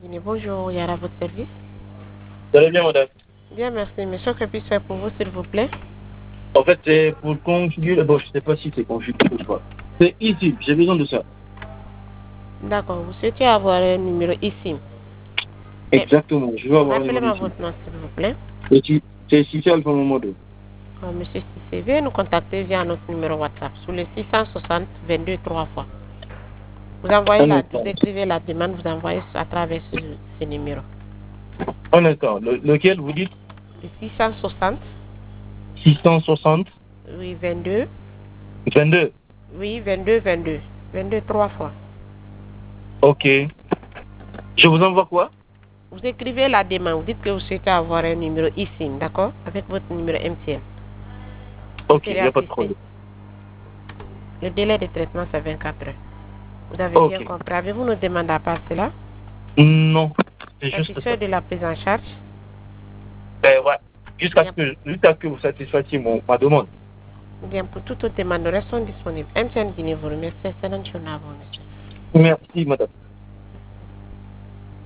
Guinée, bonjour, Yara, à votre service. Vous allez bien, madame? Bien, merci. Monsieur, que puis-je faire pour vous, s'il vous plaît? En fait, c'est pour configurer. Bon, je sais pas si c'est configuré ou pas. C'est ici, j'ai besoin de ça. D'accord, vous souhaitez avoir un numéro ici. Exactement, je veux avoir un numéro Rappelez-moi ici. votre nom, s'il vous plaît. C'est ici, Alpha Momodo. Monsieur Cissé, veuillez nous contacter via notre numéro WhatsApp sur le 660 22 3 fois. Un instant. Vous écrivez la demande, vous envoyez à travers ce numéro. Un instant. Lequel vous dites? Le 660, 660 oui, 22, 22. oui, 22, 22. 22 3 fois. Ok. Je vous envoie quoi? Vous écrivez la demande, vous dites que vous souhaitez avoir un numéro ici, d'accord? Avec votre numéro MTN. Vous Ok, il serez n'y a pas de assisté. problème. Le délai de traitement, c'est 24 heures. Vous avez bien Ok. compris. Avez-vous nous demandé à part cela? Non, c'est juste ça. Satisfait de la prise en charge? Ouais. Jusqu'à ce que vous satisfassiez ma demande. Bien, pour toute autre demande, nous restons disponibles. MTN Guinée vous remercie. Excellente journée à vous, monsieur. Merci, madame.